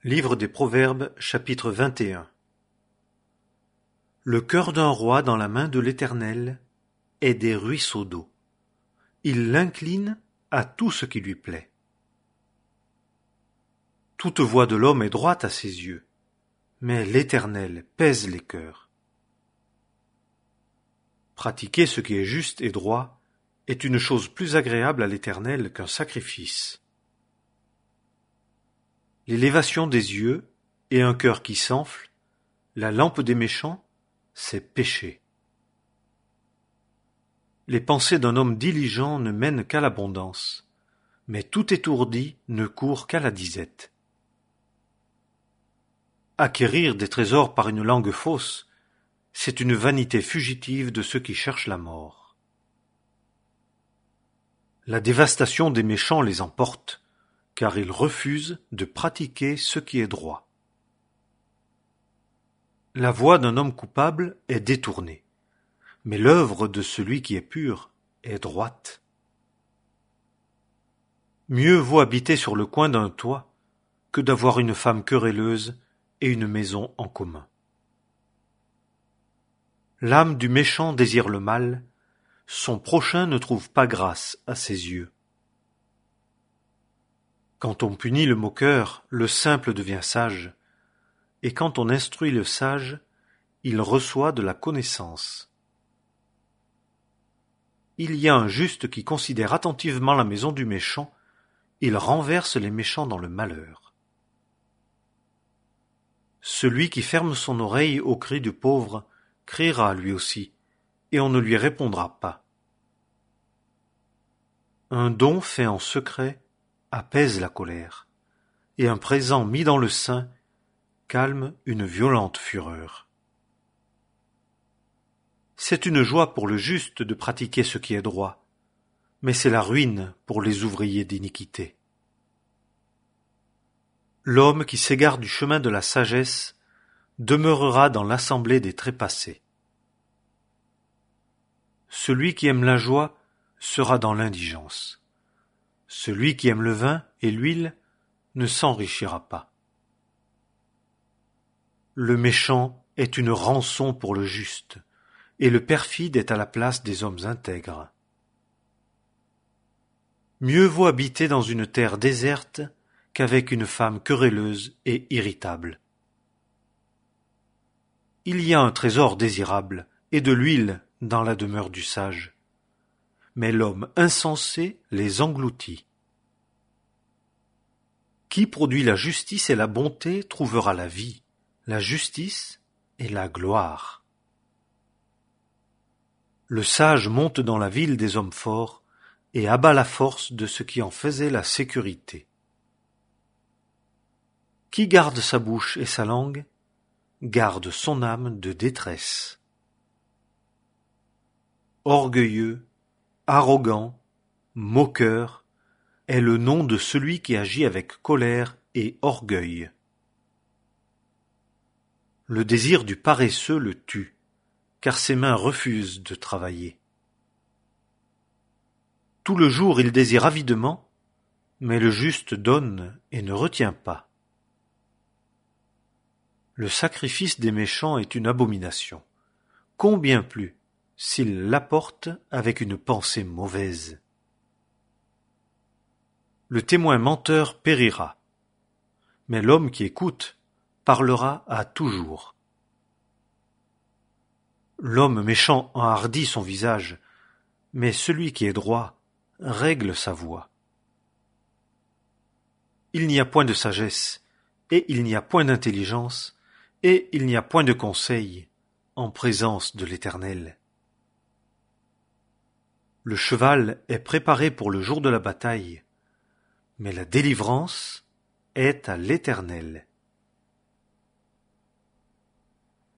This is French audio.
Livre des Proverbes, chapitre 21. Le cœur d'un roi dans la main de l'Éternel est des ruisseaux d'eau. Il l'incline à tout ce qui lui plaît. Toute voie de l'homme est droite à ses yeux, mais l'Éternel pèse les cœurs. Pratiquer ce qui est juste et droit est une chose plus agréable à l'Éternel qu'un sacrifice. L'élévation des yeux et un cœur qui s'enfle, la lampe des méchants, c'est péché. Les pensées d'un homme diligent ne mènent qu'à l'abondance, mais tout étourdi ne court qu'à la disette. Acquérir des trésors par une langue fausse, c'est une vanité fugitive de ceux qui cherchent la mort. La dévastation des méchants les emporte, car ils refusent de pratiquer ce qui est droit. La voie d'un homme coupable est détournée, mais l'œuvre de celui qui est pur est droite. Mieux vaut habiter sur le coin d'un toit que d'avoir une femme querelleuse et une maison en commun. L'âme du méchant désire le mal, son prochain ne trouve pas grâce à ses yeux. Quand on punit le moqueur, le simple devient sage, et quand on instruit le sage, il reçoit de la connaissance. Il y a un juste qui considère attentivement la maison du méchant, il renverse les méchants dans le malheur. Celui qui ferme son oreille aux cris du pauvre criera lui aussi, et on ne lui répondra pas. Un don fait en secret apaise la colère, et un présent mis dans le sein calme une violente fureur. C'est une joie pour le juste de pratiquer ce qui est droit, mais c'est la ruine pour les ouvriers d'iniquité. L'homme qui s'égare du chemin de la sagesse demeurera dans l'assemblée des trépassés. Celui qui aime la joie sera dans l'indigence. Celui qui aime le vin et l'huile ne s'enrichira pas. Le méchant est une rançon pour le juste, et le perfide est à la place des hommes intègres. Mieux vaut habiter dans une terre déserte qu'avec une femme querelleuse et irritable. Il y a un trésor désirable et de l'huile dans la demeure du sage, mais l'homme insensé les engloutit. Qui produit la justice et la bonté trouvera la vie, la justice et la gloire. Le sage monte dans la ville des hommes forts et abat la force de ceux qui en faisaient la sécurité. Qui garde sa bouche et sa langue, garde son âme de détresse. Orgueilleux, arrogant, moqueur est le nom de celui qui agit avec colère et orgueil. Le désir du paresseux le tue, car ses mains refusent de travailler. Tout le jour il désire avidement, mais le juste donne et ne retient pas. Le sacrifice des méchants est une abomination, combien plus s'ils l'apportent avec une pensée mauvaise. Le témoin menteur périra, mais l'homme qui écoute parlera à toujours. L'homme méchant enhardit son visage, mais celui qui est droit règle sa voix. Il n'y a point de sagesse, et il n'y a point d'intelligence, et il n'y a point de conseil en présence de l'Éternel. Le cheval est préparé pour le jour de la bataille, mais la délivrance est à l'Éternel.